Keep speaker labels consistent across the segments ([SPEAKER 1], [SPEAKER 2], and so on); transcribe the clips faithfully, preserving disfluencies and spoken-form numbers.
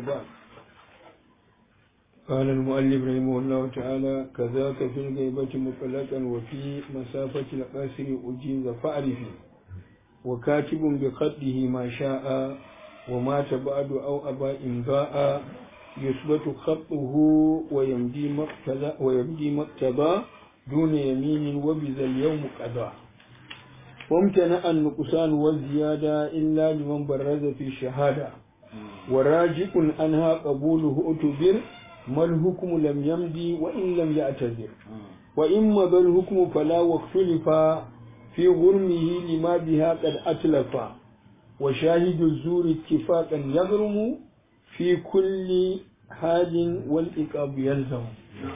[SPEAKER 1] وبعد قال المؤلف رحمه الله تعالى كذاك في الغيبة مطلقا وفي مسافة القصر أجيز فأعرفي وكاتب بخطه ما شاء ومات بعد أو أبى إمضاء يثبت خطه ويمضي مقتضى ويمضي مقتضى دون يمين وبذا اليوم قضاء وامتنع النقصان والزيادة إلا لمن برز في الشهادة وراجع عنها قبوله أتبر ما الحكم لم يمضي وإن لم يعتذر وإن مضى الحكم فلا واختلف في غرمه لما بها قد أتلف وشاهد الزور اتفاقا يغرم في كل حال والإقاب يلزم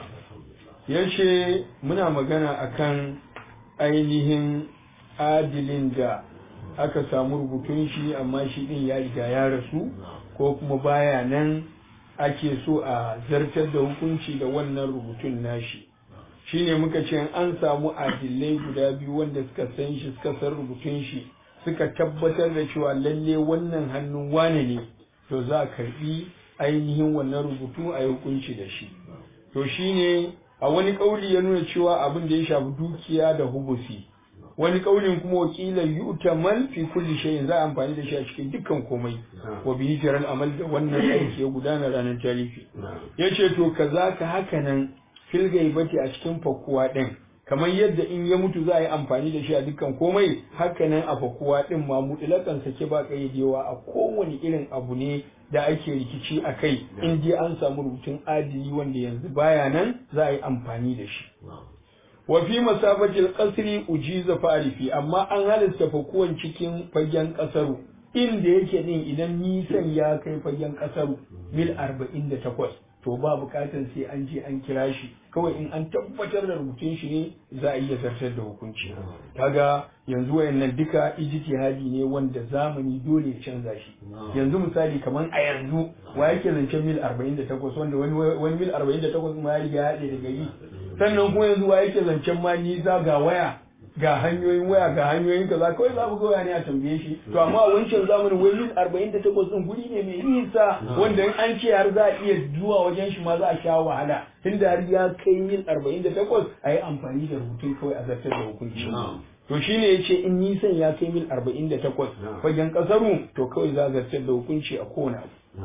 [SPEAKER 1] yace muna magana akan ainihin adilin da aka samu rubutun shi amma shi din ya riga ya rasu ko kuma baya nan ake so a zartar da hukunci da wannan rubutun nashi shine muka ce an samu adilai guda biyu wanda suka san shi suka san rubutun shi suka tabbatar da cewa lalle wannan hannun wane ne to za a karbi ainihin wannan rubutu a yi hukunci da shi to shine a wani kauli ya nuna cewa abin da ya shafi dukiya da hubusi wani kaulin kuma wakilan yu'tamal fi kulli shay'in za a amfani da shi a cikin dukkan komai wa bihi jaral amal da wannan aiki ya gudana ranar talifi yace to kaza ka haka nan fil gaibati a cikin fakuwa din kamar yadda in ya mutu za a yi amfani da shi a dukkan komai haka nan a fakuwa din ma mutlakan sake ba kayyadewa a kowane irin abu ne da ake rikici a kai in dai an samu rubutun adili wanda yanzu baya nan za a yi amfani da shi wa fi masafatil qasri ujiza farifi amma an halasta fakuwan cikin fagen kasaru inda yake din idan nisan ya kai fagen kasaru mil arba'in da takwas to ba bukatar sai an je an kira shi kawai in an tabbatar da rubutun shi ne za a iya zartar da hukunci kaga yanzu wayannan duka ijtihadi ne wanda zamani dole ya canza shi yanzu misali kaman a yanzu wa yake zancen mil arba'in da takwas wanda wani wani mil arba'in da takwas ma ya riga ya haɗe da gari sannan kuma yanzu wa yake zancen ma nisa ga waya ga hanyoyin waya ga hanyoyin kaza kawai za mu ga waya ne a tambaye shi to amma a wancan zamanin wai mil arba'in da takwas din guri ne mai nisa wanda in an ce har za a iya zuwa wajen shi ma za a sha wahala tunda har ya kai mil arba'in da takwas a yi amfani da rubutun kawai a zartar da hukunci to shine yace in nisan ya kai mil arba'in da takwas fagen kasaru to kawai za a zartar da hukunci a kowane abu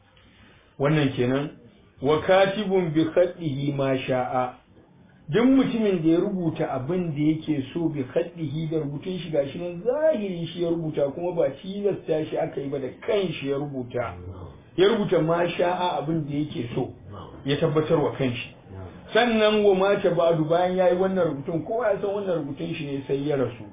[SPEAKER 1] wannan kenan wa katibun bi khaddihi ma sha'a duk mutumin da ya rubuta abin da yake so bi khaddihi da rubutun shi gashi nan zahiri shi ya rubuta kuma ba tilasta shi aka yi ba da kanshi ya rubuta ya rubuta ma sha'a abin da yake so ya tabbatar wa kanshi sannan wa mata ba'du bayan yayi wannan rubutun kowa ya san wannan rubutun shi ne sai ya rasu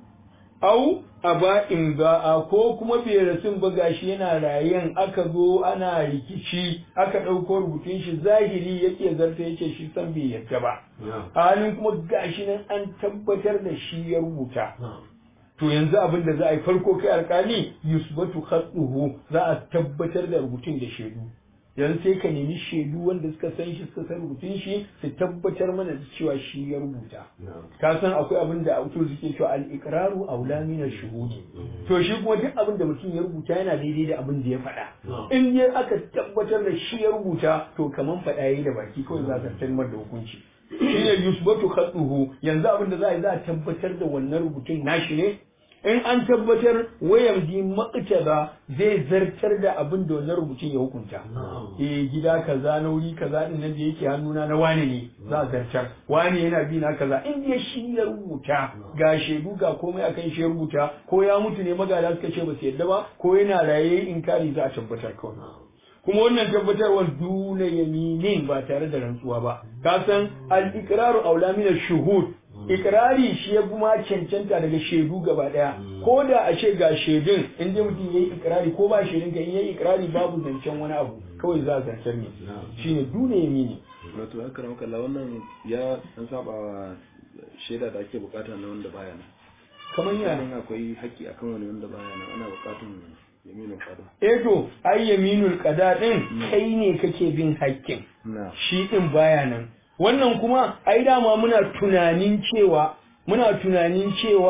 [SPEAKER 1] au aba imza'a ko kuma bai rasun ba gashi yana rayen aka zo ana rikici aka ɗauko rubutun shi zahiri yake zarta yake shi san bai yarda ba halin kuma gashi nan an tabbatar da shi ya rubuta to yanzu abin da za a yi farko kai alƙali yusbatu khatuhu za a tabbatar da rubutun da shaidu yanzu sai ka nemi shaidu wanda suka san shi suka san rubutun shi su tabbatar mana da cewa shi ya rubuta ka san akwai abin da auto suke cewa al-iqraru aula min ash-shuhud to shi kuma duk abin da mutum ya rubuta yana daidai da abin da ya faɗa in dai aka tabbatar da shi ya rubuta to kaman faɗa yayi da baki kawai za ka tantar da hukunci shine yusbatu khatuhu yanzu abin da za a yi za a tabbatar da wannan rubutun nashi ne in an tabbatar wayan di maqtada zai zartar da abin da wannan rubutun ya hukunta eh gida kaza na wuri kaza din nan da yake hannuna na wane ne za a zartar wane yana bi na kaza in dai shi ya rubuta ga shedu ga komai akan shi ya rubuta ko ya mutu ne magada suka ce ba su yadda ba ko yana raye inkari za a tabbatar kawai kuma wannan tabbatarwar duna yaminin ba tare da rantsuwa ba ka san al-iqraru aula min ash-shuhud ikrari shi ya kuma cancanta daga shaidu gaba daya ko da a ce ga shaidun in dai mutum yayi ikrari ko ba shaidun ka in yayi ikrari babu zancen wani abu kawai za a zancar ne shine duna yamini
[SPEAKER 2] wato haka ran kallon wannan ya san saba wa shaida da ake bukata na wanda baya nan
[SPEAKER 1] kamar ya
[SPEAKER 2] akwai haƙƙi akan wani wanda baya nan ana bukatun yaminul qada
[SPEAKER 1] eh to ai yaminul qada din kai ne kake bin haƙƙin shi din baya nan wannan kuma ai dama muna tunanin cewa muna tunanin cewa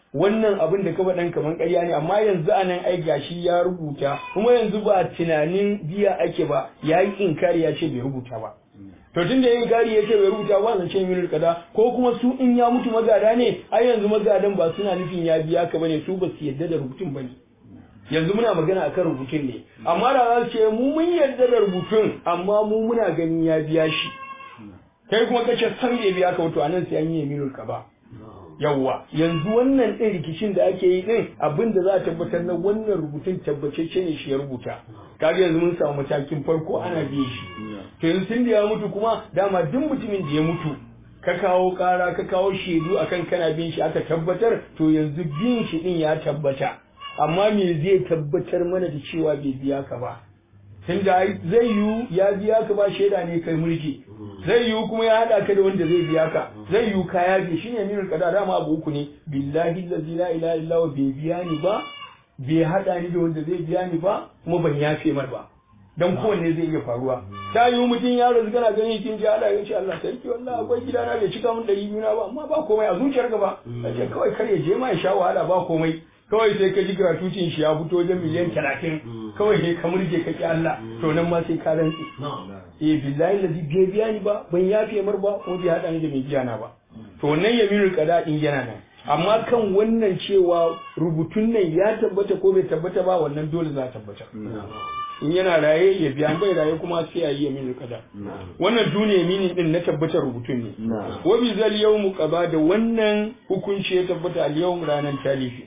[SPEAKER 1] wannan abin da ka faɗan kaman ƙarya ne amma yanzu anan ai gashi ya rubuta kuma yanzu ba tunanin biya ake ba ya yi inkari ya ce bai rubuta ba to tunda yayin gari ya ce bai rubuta ba zan ce minul kaza ko kuma su in ya mutu magada ne ai yanzu magadan ba suna nufin ya biya ka bane su ba su yadda da rubutun bane yanzu muna magana akan rubutun ne amma da za su ce mu mun yadda da rubutun amma mu muna ganin ya biya shi kai kuma kace san bai biya ka wato anan sai an yi minul kaza yawwa yanzu wannan ɗin rikicin da ake yi ɗin abin da za a tabbatar na wannan rubutun tabbacecce ne shi ya rubuta kaga yanzu mun samu matakin farko ana biye shi to yanzu tun da ya mutu kuma dama duk mutumin da ya mutu ka kawo ƙara ka kawo shaidu akan kana bin shi aka tabbatar to yanzu bin shi ɗin ya tabbata amma me zai tabbatar mana da cewa bai biya ka ba tunda zai yiwu ya biya ka ba shaida ne kai mulki zai yiwu kuma ya hada ka da wanda zai biya ka zai yiwu ka yafe shi ne minul qada dama abu uku ne billahi allazi la ilaha illa huwa bai biya ni ba bai hada ni da wanda zai biya ni ba kuma ban yafe mar ba dan kowanne zai iya faruwa ta yiwu mutum ya rasu kana ganin kin ji hada ya ce Allah sarki wallahi akwai gidana bai cika mun ɗari biyu na ba amma ba komai a zuciyarka ba kace kawai kar ya je ma ya sha wahala ba komai kawai sai ka ji gratuitin shi ya fito wajen miliyan talatin kawai sai ka murje ka ki Allah to nan ma sai ka rantsi eh billahi lazi bai biya ni ba ban yafe mar ba ko bai hada ni da mai biya na ba to wannan yaminul qada din yana nan amma kan wannan cewa rubutun nan ya tabbata ko bai tabbata ba wannan dole za tabbata in yana raye ya biya bai raye kuma sai a yi yaminul qada wannan duniya yamini din na tabbatar rubutun ne wa bi zal yawmu qaba da wannan hukunci ya tabbata al yawm ranan talifi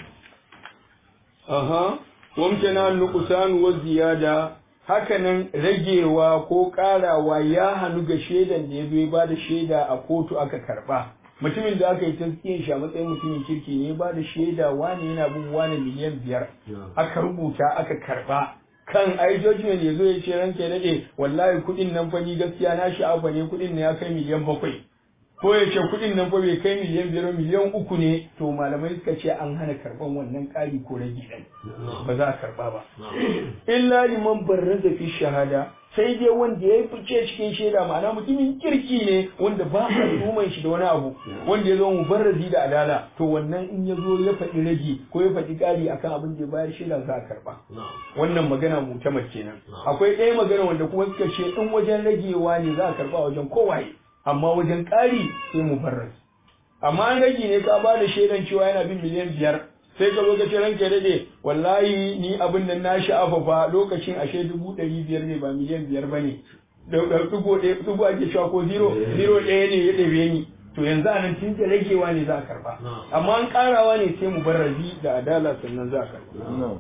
[SPEAKER 1] aha wamtana nuqsan wa ziyada hakanan ragewa ko karawa ya hanu ga shedan da ya zo ba da sheda a kotu aka karba mutumin da aka yi taskiyin shi a matsayin mutumin kirki ne ba da sheda wani yana bin wani miliyan biyar aka rubuta aka karba kan ai judgment ya zo ya ce ranke ya dade wallahi kudin nan fa ni gaskiya na sha'afa ne kudin ne ya kai miliyan bakwai ko ya ce kudin nan fa bai kai miliyan biyar miliyan uku ne to malamai suka ce an hana karban wannan ƙari ko ragi ɗin ba za a karba ba illa liman barraza fi shahada sai dai wanda ya fice cikin shaida ma'ana mutumin kirki ne wanda ba a tuman shi da wani abu wanda ya zo mubarrazi da adala to wannan in ya zo ya faɗi ragi ko ya faɗi ƙari akan abin da ya bayar shaida za a karba wannan magana mutamar kenan akwai ɗaya magana wanda kuma suka ce in wajen ragewa ne za a karba wajen kowaye amma wajen ƙari sai mu farras amma an rage ne ka ba da shaidan cewa yana bin miliyan biyar sai ka zo ka ce ranke dade wallahi ni abin nan na sha'afa fa lokacin ashe dubu ɗari biyar ne ba miliyan biyar ba ne ɗigo ɗaya ɗigo ake cewa ko zero zero ɗaya ne ya ɗebe ni to yanzu a nan tun da ragewa ne za a karɓa amma an ƙarawa ne sai mu barrazi da adala sannan za a karɓa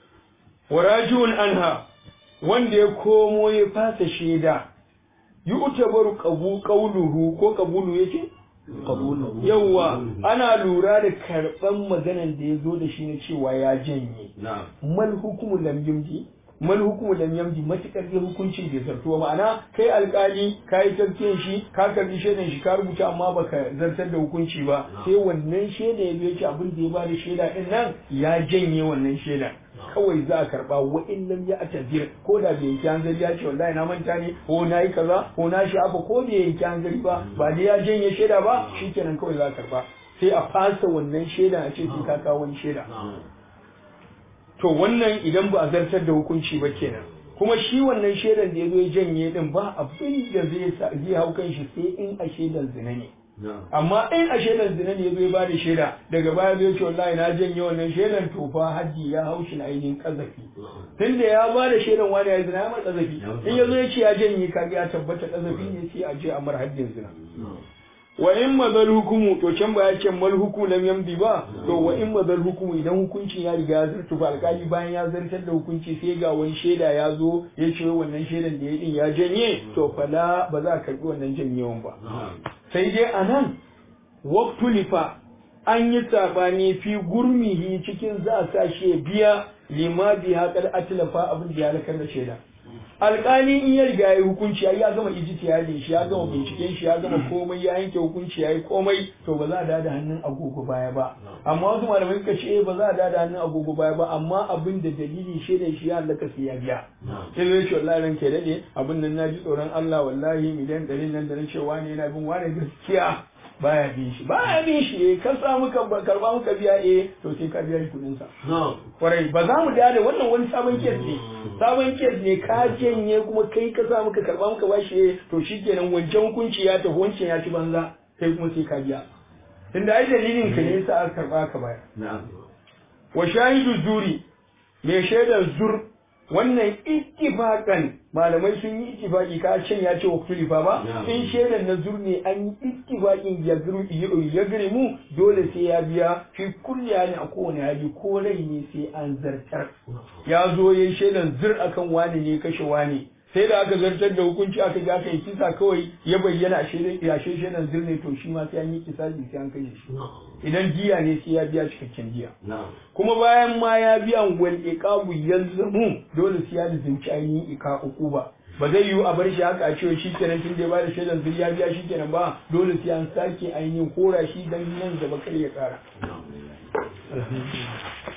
[SPEAKER 1] warajun anha wanda ya komo ya fasa shaida yi utabaru ƙauluhu ko ƙabulu yake? ƙabulu yawwa ana lura da karɓan maganan da ya zo da shi na cewa ya janye mal hukumu lam yamdi mal hukumu lam yamdi matukar da hukuncin bai zartuwa ma'ana kai alƙali ka yi tafkiyan shi ka karbi shaidan shi ka rubuta amma baka zartar da hukunci ba sai wannan shaida ya zo abin da ya ba da shaida din nan ya janye wannan shaida kawai za a karba wa in lam ya atazir ko da bai yanki hanzari ya ce wallahi na manta ne ko na yi kaza ko na shi abu ko bai yanki hanzari ba ba da ya janye shaida ba shikenan kawai za a karba sai a fasa wannan shaida a ce sai ka kawo wani shaida to wannan idan ba a zartar da hukunci ba kenan kuma shi wannan shaidan da ya zo ya janye din ba abin da zai zai hau kan shi sai in a shaidan zina ne amma in a shaidan zina ne ya zo ya ba da shaida daga baya zai ce wallahi na janye wannan shaidan to fa haji ya hau shi na ainihin kazafi tunda ya ba da shaidan wani ya zina ya mar kazafi in ya zo ya ce ya janye kaga ya tabbata kazafi ne sai a je a mar haddin zina wa in madal hukumu to can ba ya ce mal hukumu lam yamdi ba to wa in madal hukumu idan hukuncin ya riga ya zartu ba alkali bayan ya zartar da hukunci sai ga wani shaida ya zo ya ce wannan shaidan da ya din ya janye to fala ba za a karbi wannan janyewan ba sai dai anan waqtulifa an yi sabani fi gurmihi cikin za a sa shi biya lima biha qad atlafa abin da ya halakar da shaida alƙali in ya riga ya hukunci ya gama ijtihadin shi ya gama binciken shi ya gama komai ya yanke hukunci yayi komai to ba za a dada hannun agogo baya ba amma wasu malamai suka ce ba za a dada hannun agogo baya ba amma abin da dalili shi da shi ya halaka sai ya biya sai zai ce wallahi ranke dade abin nan naji tsoron Allah wallahi miliyan ɗari nan da na ce wani yana bin wani gaskiya baya bin shi baya bin shi eh kan sa muka karba muka biya eh to sai ka biya shi kudin sa kwarai ba za mu da wannan wani sabon kes ne sabon kes ne ka janye kuma kai ka sa muka karba muka bashi eh to shikenan wancan hukunci ya tafi wancan ya ci banza sai kuma sai ka biya tunda ai dalilin ka ne yasa aka karba ka bayar na'am wa shahidu zuri me shaidar zur wannan ittifaqan malamai sun yi ittifaqi ka can ya ce wa kulifa ba in shaidar na zur ne an yi ittifaqin ya guru ya gure mu dole sai ya biya fi kulli hali a kowane hali ko rai ne sai an zartar ya zo yayin shaidar zur akan wani ne kashe wani sai da aka zartar da hukunci aka ga aka yi kisa kawai ya bayyana a shaidar ya shaidar zur ne to shi ma sai an yi kisa sai an kashe shi idan jiya ne sai ya biya cikakken jiya kuma bayan ma ya biya wal iqabu yalzamu dole sai ya lizinci ainihin iqa uquba ba zai yiwu a bar shi haka a cewa shikenan tun da ya bada shaidan zuri ya biya shikenan ba dole sai an sake ainihin kora shi dan nan gaba kar ya kara